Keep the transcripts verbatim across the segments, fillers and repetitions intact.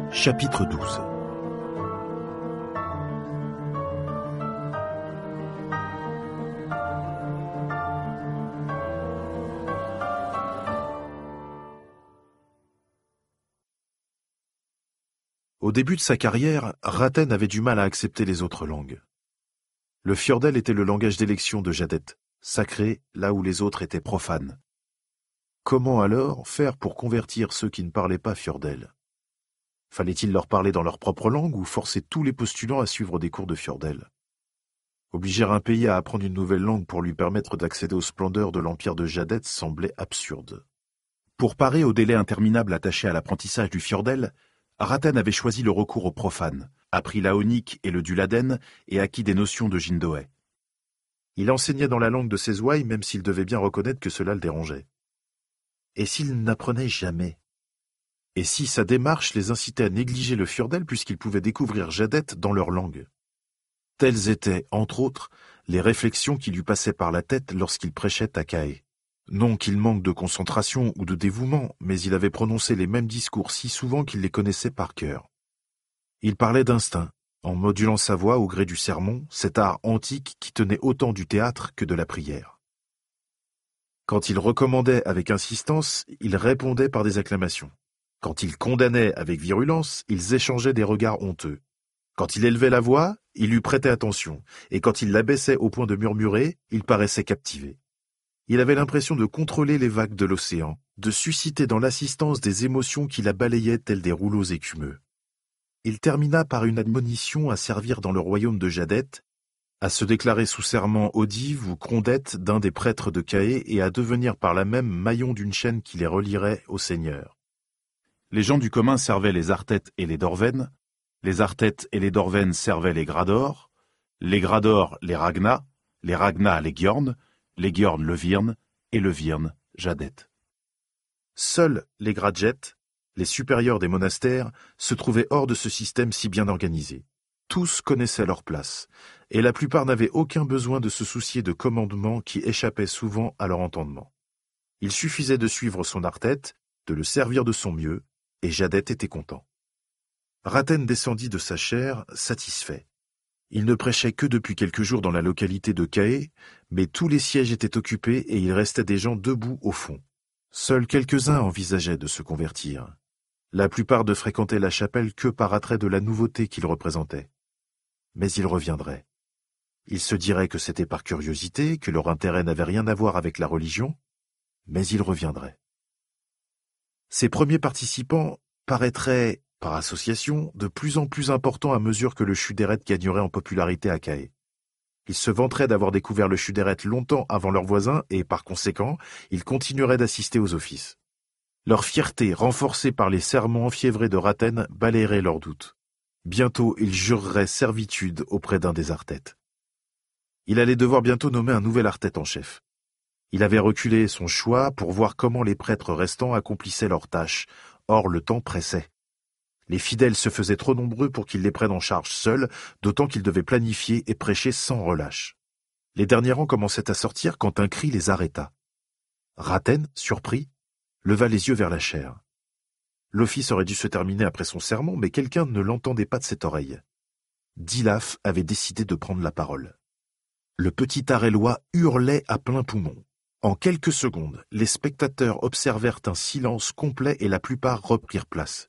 Chapitre douze. Au début de sa carrière, Raten avait du mal à accepter les autres langues. Le Fjordell était le langage d'élection de Jadet, sacré là où les autres étaient profanes. Comment alors faire pour convertir ceux qui ne parlaient pas Fjordell? Fallait-il leur parler dans leur propre langue ou forcer tous les postulants à suivre des cours de Fjordell? Obliger un pays à apprendre une nouvelle langue pour lui permettre d'accéder aux splendeurs de l'empire de Jadet semblait absurde. Pour parer au délai interminable attaché à l'apprentissage du Fjordell, Raten avait choisi le recours au profane, appris l'aonique et le duladen et acquis des notions de Jindoé. Il enseignait dans la langue de ses ouailles même s'il devait bien reconnaître que cela le dérangeait. Et s'il n'apprenait jamais? Et si sa démarche les incitait à négliger le Fjordell puisqu'ils pouvaient découvrir Jadet dans leur langue? Telles étaient, entre autres, les réflexions qui lui passaient par la tête lorsqu'il prêchait à Caë. Non qu'il manque de concentration ou de dévouement, mais il avait prononcé les mêmes discours si souvent qu'il les connaissait par cœur. Il parlait d'instinct, en modulant sa voix au gré du sermon, cet art antique qui tenait autant du théâtre que de la prière. Quand il recommandait avec insistance, il répondait par des acclamations. Quand il condamnait avec virulence, ils échangeaient des regards honteux. Quand il élevait la voix, il lui prêtait attention, et quand il l'abaissait au point de murmurer, il paraissait captivé. Il avait l'impression de contrôler les vagues de l'océan, de susciter dans l'assistance des émotions qui la balayaient tels des rouleaux écumeux. Il termina par une admonition à servir dans le royaume de Jadet, à se déclarer sous serment odive ou crondette d'un des prêtres de Caë et à devenir par là même maillon d'une chaîne qui les relierait au Seigneur. Les gens du commun servaient les Artètes et les Dorven, les Artètes et les Dorven servaient les Grador, les Grador les Ragna, les Ragna les Gjorn, les Gjorn le Virn et le Virn Jadet. Seuls les Gradjet, les supérieurs des monastères, se trouvaient hors de ce système si bien organisé. Tous connaissaient leur place, et la plupart n'avaient aucun besoin de se soucier de commandements qui échappaient souvent à leur entendement. Il suffisait de suivre son Artète, de le servir de son mieux, et Jadet était content. Raten descendit de sa chaire, satisfait. Il ne prêchait que depuis quelques jours dans la localité de Caë, mais tous les sièges étaient occupés et il restait des gens debout au fond. Seuls quelques-uns envisageaient de se convertir. La plupart ne fréquentaient la chapelle que par attrait de la nouveauté qu'il représentait. Mais ils reviendraient. Ils se diraient que c'était par curiosité, que leur intérêt n'avait rien à voir avec la religion, mais ils reviendraient. Ces premiers participants paraîtraient, par association, de plus en plus importants à mesure que le Shuderet gagnerait en popularité à Caë. Ils se vanteraient d'avoir découvert le Shuderet longtemps avant leurs voisins et, par conséquent, ils continueraient d'assister aux offices. Leur fierté, renforcée par les sermons enfiévrés de Raten, balayerait leurs doutes. Bientôt, ils jureraient servitude auprès d'un des Artètes. Il allait devoir bientôt nommer un nouvel Artète en chef. Il avait reculé son choix pour voir comment les prêtres restants accomplissaient leurs tâches. Or, le temps pressait. Les fidèles se faisaient trop nombreux pour qu'ils les prennent en charge seuls, d'autant qu'ils devaient planifier et prêcher sans relâche. Les derniers rangs commençaient à sortir quand un cri les arrêta. Raten, surpris, leva les yeux vers la chaire. L'office aurait dû se terminer après son sermon, mais quelqu'un ne l'entendait pas de cette oreille. Dilaf avait décidé de prendre la parole. Le petit Arellois hurlait à plein poumon. En quelques secondes, les spectateurs observèrent un silence complet et la plupart reprirent place.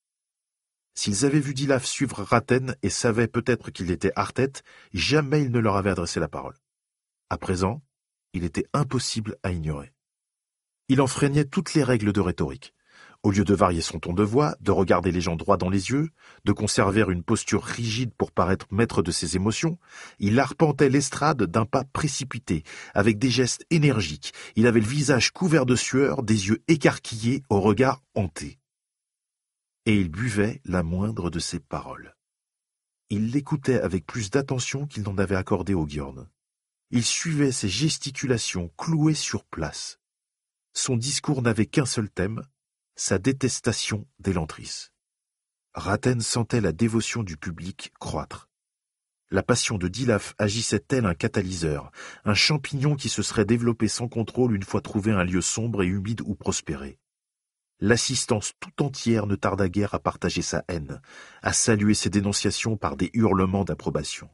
S'ils avaient vu Dilaf suivre Raten et savaient peut-être qu'il était Artète, jamais il ne leur avait adressé la parole. À présent, il était impossible à ignorer. Il enfreignait toutes les règles de rhétorique. Au lieu de varier son ton de voix, de regarder les gens droit dans les yeux, de conserver une posture rigide pour paraître maître de ses émotions, il arpentait l'estrade d'un pas précipité, avec des gestes énergiques. Il avait le visage couvert de sueur, des yeux écarquillés, au regard hanté. Et il buvait la moindre de ses paroles. Il l'écoutait avec plus d'attention qu'il n'en avait accordé au Gjorn. Il suivait ses gesticulations clouées sur place. Son discours n'avait qu'un seul thème, sa détestation d'Elantris. Raten sentait la dévotion du public croître. La passion de Dilaf agissait tel un catalyseur, un champignon qui se serait développé sans contrôle une fois trouvé un lieu sombre et humide où prospérer. L'assistance tout entière ne tarda guère à partager sa haine, à saluer ses dénonciations par des hurlements d'approbation.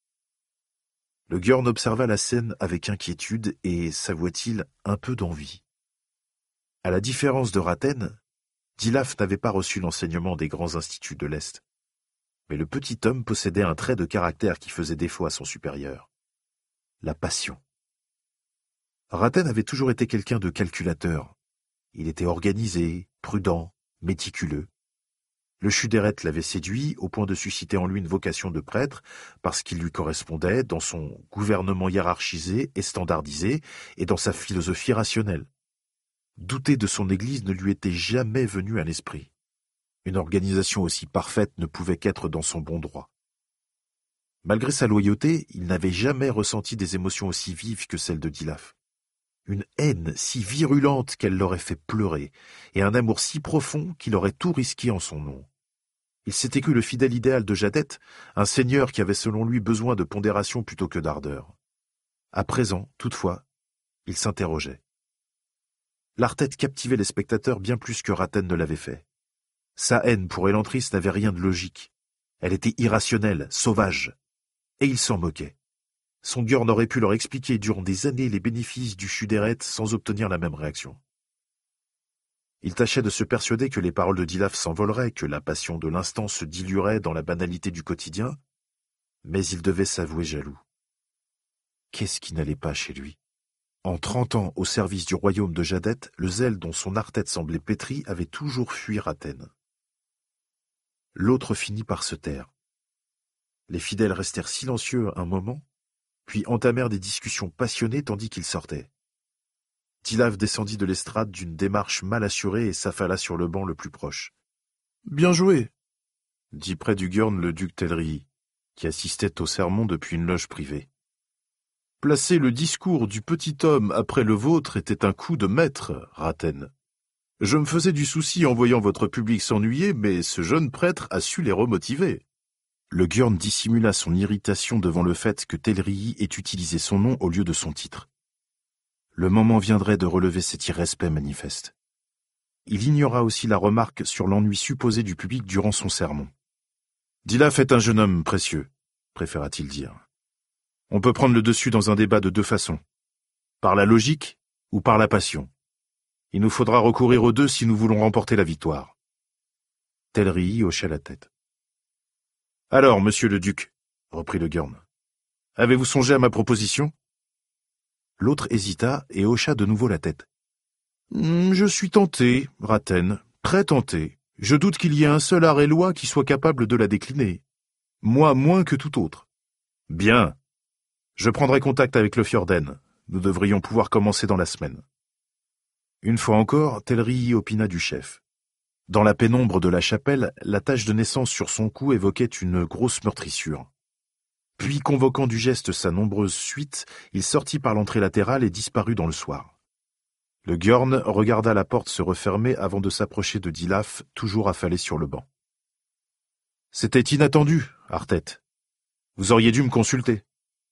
Le Gjörn observa la scène avec inquiétude et, s'avoua-t-il, un peu d'envie. À la différence de Raten, Dilaf n'avait pas reçu l'enseignement des grands instituts de l'Est. Mais le petit homme possédait un trait de caractère qui faisait défaut à son supérieur. La passion. Raten avait toujours été quelqu'un de calculateur. Il était organisé, prudent, méticuleux. Le Shuderet l'avait séduit au point de susciter en lui une vocation de prêtre parce qu'il lui correspondait dans son gouvernement hiérarchisé et standardisé et dans sa philosophie rationnelle. Douter de son Église ne lui était jamais venu à l'esprit. Une organisation aussi parfaite ne pouvait qu'être dans son bon droit. Malgré sa loyauté, il n'avait jamais ressenti des émotions aussi vives que celles de Dilaf. Une haine si virulente qu'elle l'aurait fait pleurer, et un amour si profond qu'il aurait tout risqué en son nom. Il s'était cru le fidèle idéal de Jadet, un seigneur qui avait selon lui besoin de pondération plutôt que d'ardeur. À présent, toutefois, il s'interrogeait. L'Arthète captivait les spectateurs bien plus que Raten ne l'avait fait. Sa haine pour Elantris n'avait rien de logique. Elle était irrationnelle, sauvage. Et il s'en moquait. Son Gjörn aurait pu leur expliquer durant des années les bénéfices du Shuderet sans obtenir la même réaction. Il tâchait de se persuader que les paroles de Dilaf s'envoleraient, que la passion de l'instant se diluerait dans la banalité du quotidien, mais il devait s'avouer jaloux. Qu'est-ce qui n'allait pas chez lui? En trente ans au service du royaume de Jadet, le zèle dont son Arthète semblait pétri avait toujours fui Raten. L'autre finit par se taire. Les fidèles restèrent silencieux un moment, puis entamèrent des discussions passionnées tandis qu'ils sortaient. Dilaf descendit de l'estrade d'une démarche mal assurée et s'affala sur le banc le plus proche. « Bien joué !» dit près du Gjörn le duc Telrii, qui assistait au sermon depuis une loge privée. « Placer le discours du petit homme après le vôtre était un coup de maître, Raten. Je me faisais du souci en voyant votre public s'ennuyer, mais ce jeune prêtre a su les remotiver. » Le Gjörn dissimula son irritation devant le fait que Telrii ait utilisé son nom au lieu de son titre. Le moment viendrait de relever cet irrespect manifeste. Il ignora aussi la remarque sur l'ennui supposé du public durant son sermon. « Dilaf est un jeune homme précieux, préféra-t-il dire. On peut prendre le dessus dans un débat de deux façons, par la logique ou par la passion. Il nous faudra recourir aux deux si nous voulons remporter la victoire. » Telrii hocha la tête. « Alors, monsieur le duc, reprit le Gjörn, avez-vous songé à ma proposition ?» L'autre hésita et hocha de nouveau la tête. « Je suis tenté, Raten, très tenté. Je doute qu'il y ait un seul Arellois qui soit capable de la décliner. Moi moins que tout autre. »« Bien. Je prendrai contact avec le Fjorden. Nous devrions pouvoir commencer dans la semaine. » Une fois encore, Telrii opina du chef. Dans la pénombre de la chapelle, la tache de naissance sur son cou évoquait une grosse meurtrissure. Puis, convoquant du geste sa nombreuse suite, il sortit par l'entrée latérale et disparut dans le soir. Le Gjörn regarda la porte se refermer avant de s'approcher de Dilaf, toujours affalé sur le banc. « C'était inattendu, Arthète. Vous auriez dû me consulter. »«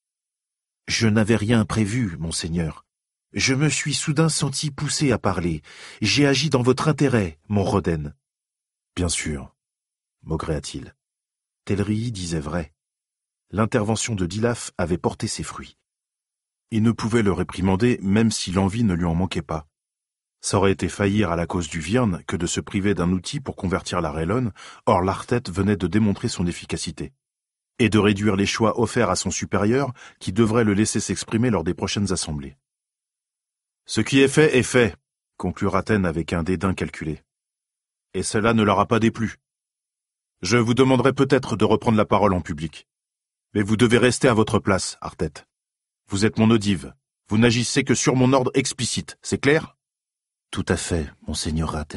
Je n'avais rien prévu, monseigneur. Je me suis soudain senti poussé à parler. J'ai agi dans votre intérêt, mon Roden. »« Bien sûr, » maugréa-t-il. Telrii disait vrai. L'intervention de Dilaf avait porté ses fruits. Il ne pouvait le réprimander même si l'envie ne lui en manquait pas. Ça aurait été faillir à la cause du Virn que de se priver d'un outil pour convertir la Rélone, or l'Arthète venait de démontrer son efficacité. Et de réduire les choix offerts à son supérieur qui devrait le laisser s'exprimer lors des prochaines assemblées. « Ce qui est fait est fait, » conclut Raten avec un dédain calculé. « Et cela ne leur a pas déplu. Je vous demanderai peut-être de reprendre la parole en public. Mais vous devez rester à votre place, Arthète. Vous êtes mon odive. Vous n'agissez que sur mon ordre explicite, c'est clair ? » ?»« Tout à fait, monseigneur Raten. »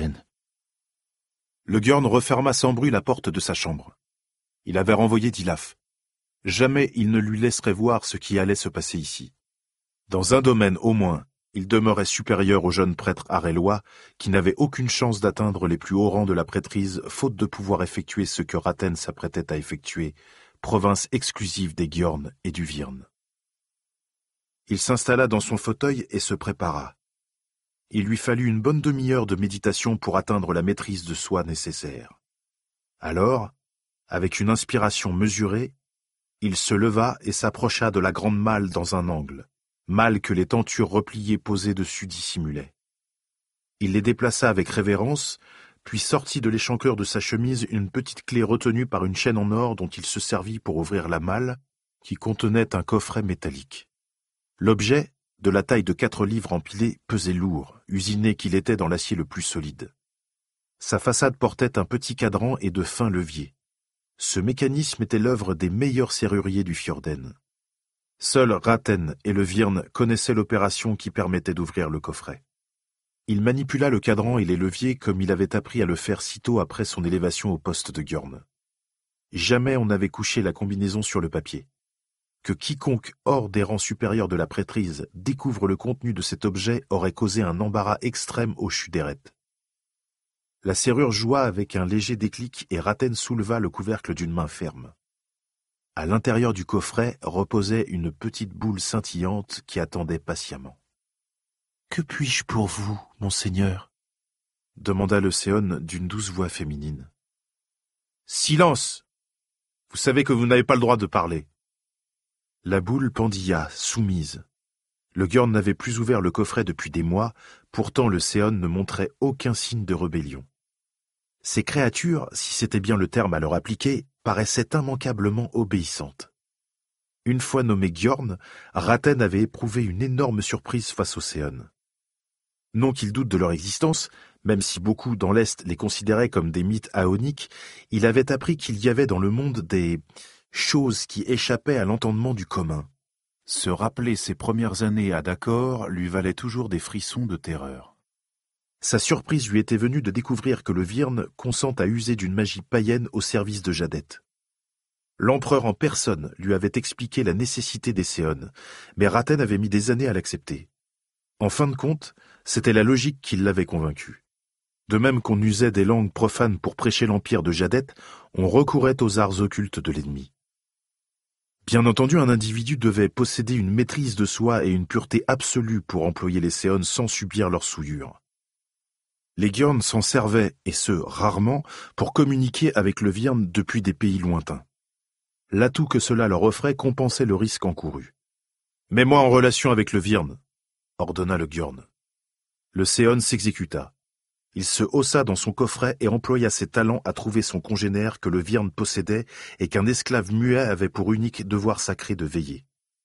Le Gjörn referma sans bruit la porte de sa chambre. Il avait renvoyé Dilaf. Jamais il ne lui laisserait voir ce qui allait se passer ici. Dans un domaine au moins, il demeurait supérieur au jeune prêtre arellois qui n'avait aucune chance d'atteindre les plus hauts rangs de la prêtrise faute de pouvoir effectuer ce que Raten s'apprêtait à effectuer, province exclusive des Gjörn et du Virn. Il s'installa dans son fauteuil et se prépara. Il lui fallut une bonne demi-heure de méditation pour atteindre la maîtrise de soi nécessaire. Alors, avec une inspiration mesurée, il se leva et s'approcha de la grande malle dans un angle, malle que les tentures repliées posées dessus dissimulaient. Il les déplaça avec révérence, puis sortit de l'échancreur de sa chemise une petite clé retenue par une chaîne en or dont il se servit pour ouvrir la malle, qui contenait un coffret métallique. L'objet, de la taille de quatre livres empilés, pesait lourd, usiné qu'il était dans l'acier le plus solide. Sa façade portait un petit cadran et de fins leviers. Ce mécanisme était l'œuvre des meilleurs serruriers du Fjorden. Seuls Ratten et le Virne connaissaient l'opération qui permettait d'ouvrir le coffret. Il manipula le cadran et les leviers comme il avait appris à le faire sitôt après son élévation au poste de Gjorn. Jamais on n'avait couché la combinaison sur le papier. Que quiconque hors des rangs supérieurs de la prêtrise découvre le contenu de cet objet aurait causé un embarras extrême au Chuderet. La serrure joua avec un léger déclic et Ratten souleva le couvercle d'une main ferme. À l'intérieur du coffret reposait une petite boule scintillante qui attendait patiemment. « Que puis-je pour vous, monseigneur » demanda le Séon d'une douce voix féminine. « Silence ! Vous savez que vous n'avez pas le droit de parler. » La boule pendilla, soumise. Le Gjorn n'avait plus ouvert le coffret depuis des mois, pourtant le Séon ne montrait aucun signe de rébellion. Ces créatures, si c'était bien le terme à leur appliquer, paraissaient immanquablement obéissantes. Une fois nommé Gjorn, Ratten avait éprouvé une énorme surprise face aux Séon. Non qu'il doute de leur existence, même si beaucoup dans l'Est les considéraient comme des mythes aoniques, il avait appris qu'il y avait dans le monde des choses qui échappaient à l'entendement du commun. Se rappeler ses premières années à D'accord lui valait toujours des frissons de terreur. Sa surprise lui était venue de découvrir que le Virne consent à user d'une magie païenne au service de Jadet. L'empereur en personne lui avait expliqué la nécessité des Séon, mais Ratten avait mis des années à l'accepter. En fin de compte, c'était la logique qui l'avait convaincu. De même qu'on usait des langues profanes pour prêcher l'empire de Jadet, on recourait aux arts occultes de l'ennemi. Bien entendu, un individu devait posséder une maîtrise de soi et une pureté absolue pour employer les Séon sans subir leur souillure. Les Gjorn s'en servaient, et ce, rarement, pour communiquer avec le Virne depuis des pays lointains. L'atout que cela leur offrait compensait le risque encouru. « Mets-moi en relation avec le Virne », ordonna le Gjorn. Le Séon s'exécuta. Il se haussa dans son coffret et employa ses talents à trouver son congénère que le Virne possédait et qu'un esclave muet avait pour unique devoir sacré de veiller.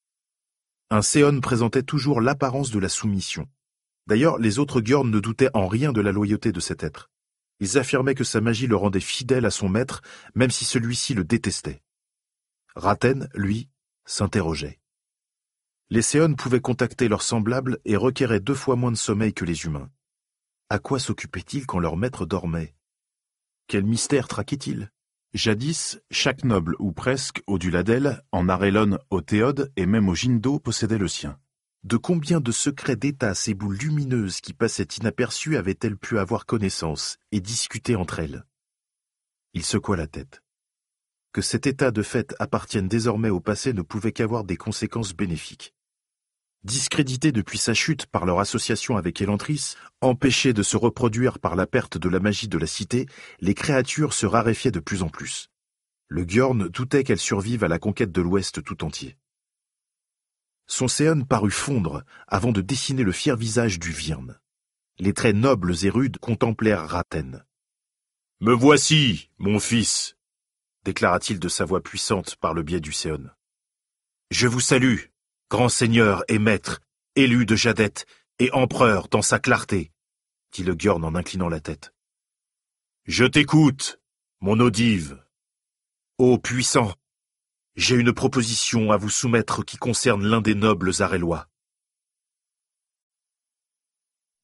Un Séon présentait toujours l'apparence de la soumission. D'ailleurs, les autres Gjorn ne doutaient en rien de la loyauté de cet être. Ils affirmaient que sa magie le rendait fidèle à son maître, même si celui-ci le détestait. Ratten, lui, s'interrogeait. Les Séon pouvaient contacter leurs semblables et requéraient deux fois moins de sommeil que les humains. À quoi s'occupaient-ils quand leur maître dormait? Quel mystère traquait-il? Jadis, chaque noble, ou presque, au Duladel, en Arelon, au Théode et même au Jindo possédait le sien. De combien de secrets d'État ces boules lumineuses qui passaient inaperçues avaient-elles pu avoir connaissance et discuter entre elles? Il secoua la tête. Que cet état de fait appartienne désormais au passé ne pouvait qu'avoir des conséquences bénéfiques. Discrédités depuis sa chute par leur association avec Elantris, empêchés de se reproduire par la perte de la magie de la cité, les créatures se raréfiaient de plus en plus. Le Gjorn doutait qu'elles survivent à la conquête de l'Ouest tout entier. Son Séon parut fondre avant de dessiner le fier visage du Virne. Les traits nobles et rudes contemplèrent Ratten. « Me voici, mon fils !» déclara-t-il de sa voix puissante par le biais du Séon. « Je vous salue, grand seigneur et maître, élu de Jadet et empereur dans sa clarté, » dit le Gjorn en inclinant la tête. « Je t'écoute, mon Odive. Ô puissant, j'ai une proposition à vous soumettre qui concerne l'un des nobles Arellois.